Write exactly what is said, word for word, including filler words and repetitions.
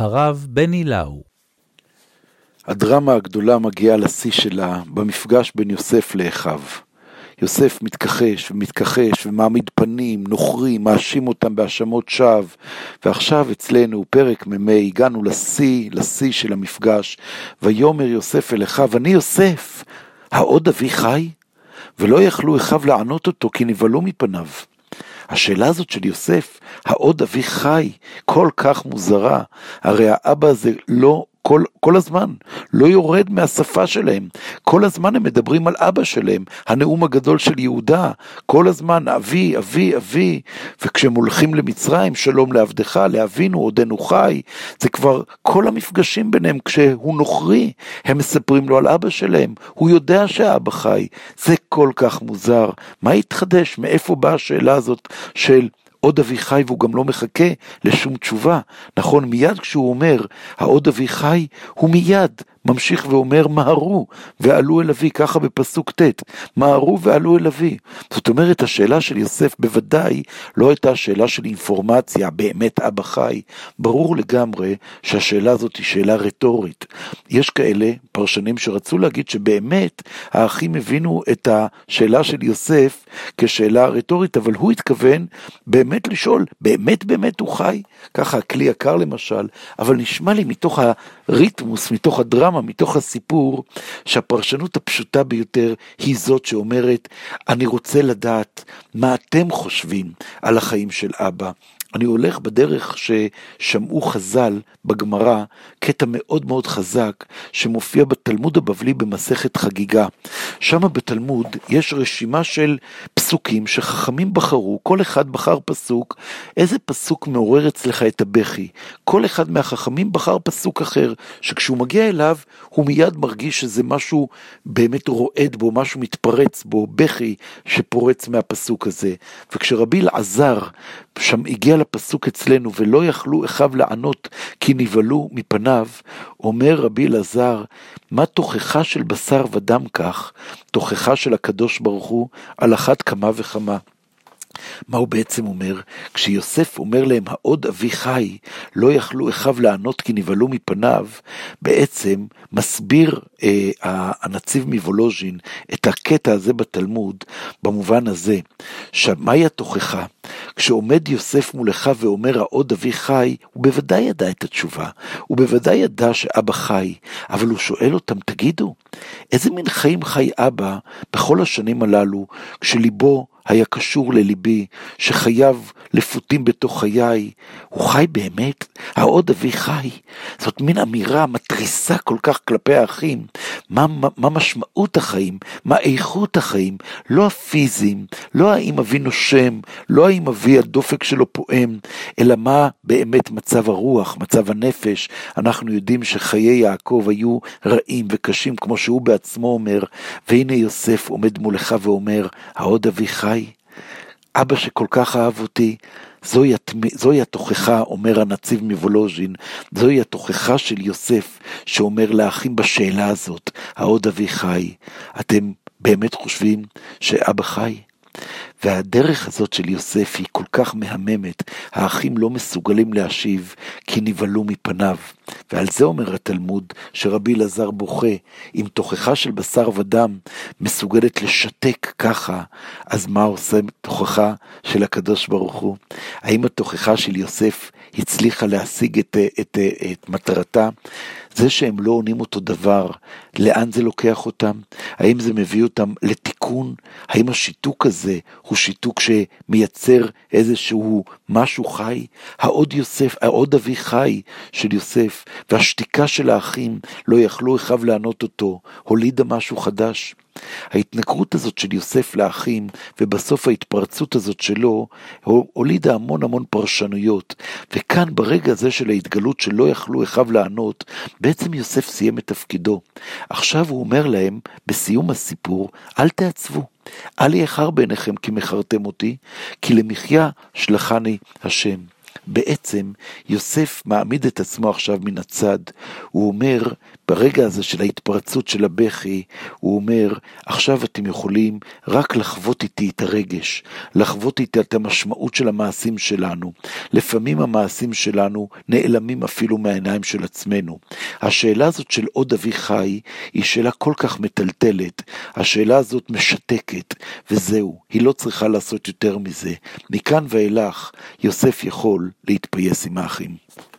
הרב בני לאו. הדרמה הגדולה מגיעה לשיא שלה במפגש בין יוסף לאחיו. יוסף מתכחש ומתכחש ומעמיד פנים, נוכרי, מאשים אותם בהאשמות שווא, ועכשיו אצלנו פרק מ"מ הגענו לשיא, לשיא של המפגש. ויאמר יוסף אל אחיו, אני יוסף, העוד אבי חי? ולא יכלו אחיו לענות אותו כי נבהלו מפניו. השאלה הזאת של יוסף, העוד אבי חי, כל כך מוזרה. הרי האבא הזה לא כל, כל הזמן, לא יורד מהשפה שלהם. כל הזמן הם מדברים על אבא שלהם, הנאום הגדול של יהודה. כל הזמן, אבי, אבי, אבי. וכשהם הולכים למצרים, שלום לעבדך, לאבינו, עודנו חי. זה כבר כל המפגשים ביניהם, כשהוא נוכרי, הם מספרים לו על אבא שלהם. הוא יודע שהאבא חי. זה כל כך מוזר. מה התחדש? מאיפה באה השאלה הזאת של עוד אבי חי, והוא גם לא מחכה לשום תשובה? נכון, מיד כשהוא אומר, העוד אבי חי, הוא מיד ממשיך ואומר, מהרו ועלו אל אבי, ככה בפסוק ט', מהרו ועלו אל אבי. זאת אומרת, השאלה של יוסף בוודאי לא הייתה שאלה של אינפורמציה, באמת אבא חי. ברור לגמרי שהשאלה הזאת היא שאלה רטורית. יש כאלה פרשנים שרצו להגיד שבאמת האחים הבינו את השאלה של יוסף כשאלה רטורית, אבל הוא התכוון באמת לשאול, באמת באמת הוא חי? ככה הכלי יקר למשל, אבל נשמע לי מתוך הריתמוס, מתוך הדרמה, מתוך הסיפור, שהפרשנות הפשוטה ביותר היא זאת שאומרת, אני רוצה לדעת מה אתם חושבים על החיים של אבא. אני הולך בדרך ששמעו חז"ל בגמרא, קטע מאוד מאוד חזק, שמופיע בתלמוד הבבלי במסכת חגיגה. שם בתלמוד יש רשימה של פסוקים שחכמים בחרו, כל אחד בחר פסוק, איזה פסוק מעורר אצלך את הבכי. כל אחד מהחכמים בחר פסוק אחר, שכשהוא מגיע אליו, הוא מיד מרגיש שזה משהו באמת רועד בו, משהו מתפרץ בו, בכי שפורץ מהפסוק הזה. וכשרבי אלעזר שם הגיע לפסוק אצלנו, ולא יכלו אחיו לענות כי נבהלו מפניו, אומר רבי אלעזר, מה תוכחה של בשר ודם כך? תוכחה של הקדוש ברוך הוא על אחת כמה וכמה. מה הוא בעצם אומר? כשיוסף אומר להם, העוד אבי חי, לא יכלו אחיו לענות כי נבהלו מפניו, בעצם מסביר אה, הנציב מוולוז'ין את הקטע הזה בתלמוד, במובן הזה, שמאי התוכחה? כשעומד יוסף מולך ואומר, העוד אבי חי, הוא בוודאי ידע את התשובה, הוא בוודאי ידע שאבא חי, אבל הוא שואל אותם, תגידו, איזה מין חיים חי אבא בכל השנים הללו, כשליבו היה קשור לליבי, שחייו לפותים בתוך חיי? הוא חי באמת? העוד אבי חי? זאת מין אמירה מטריסה כל כך כלפי האחים. מה, מה, מה משמעות החיים? מה איכות החיים? לא הפיזיים, לא האם אבי נושם, לא האם אבי הדופק שלו פועם, אלא מה באמת מצב הרוח, מצב הנפש. אנחנו יודעים שחיי יעקב היו רעים וקשים, כמו שהוא בעצמו אומר, והנה יוסף עומד מולך ואומר, העוד אבי חי? אבא שכל כך אהב אותי, זוהי, זוהי התוכחה, אומר הנציב מוולוז'ין, זוהי התוכחה של יוסף, שאומר לאחים בשאלה הזאת, העוד אבי חי? אתם באמת חושבים שאבא חי? והדרך הזאת של יוסף היא כל כך מהממת, האחים לא מסוגלים להשיב כי נבהלו מפניו. ועל זה אומר התלמוד שרבי אלעזר בוכה, אם תוכחה של בשר ודם מסוגלת לשתק ככה, אז מה עושה תוכחה של הקדוש ברוך הוא? האם התוכחה של יוסף הצליחה להשיג את, את, את, את מטרתה? זה שהם לא עונים אותו דבר, לאן זה לוקח אותם? האם זה מביא אותם לתיקון? האם השיתוק הזה הוא שיתוק שמייצר איזשהו משהו חי? העוד יוסף, העוד אבי חי של יוסף, והשתיקה של האחים לא יכלו אחיו לענות אותו, הולידה משהו חדש. ההתנכרות הזאת של יוסף לאחים, ובסוף ההתפרצות הזאת שלו, הולידה המון המון פרשנויות. וכאן ברגע הזה של ההתגלות שלא יכלו אחיו לענות, בעצם יוסף סיים את תפקידו. עכשיו הוא אומר להם, בסיום הסיפור, אל תעצבו, אל יאחר בעיניכם כי מכרתם אותי, כי למחיה שלחני השם. בעצם יוסף מעמיד את עצמו עכשיו מן הצד, הוא אומר, ברגע הזה של ההתפרצות של הבכי, הוא אומר, עכשיו אתם יכולים רק לחוות איתי את הרגש, לחוות איתי את המשמעות של המעשים שלנו. לפעמים המעשים שלנו נעלמים אפילו מהעיניים של עצמנו. השאלה הזאת של עוד אבי חי, היא שאלה כל כך מטלטלת, השאלה הזאת משתקת, וזהו, היא לא צריכה לעשות יותר מזה. מכאן ואילך, יוסף יכול להתפייס עם האחים.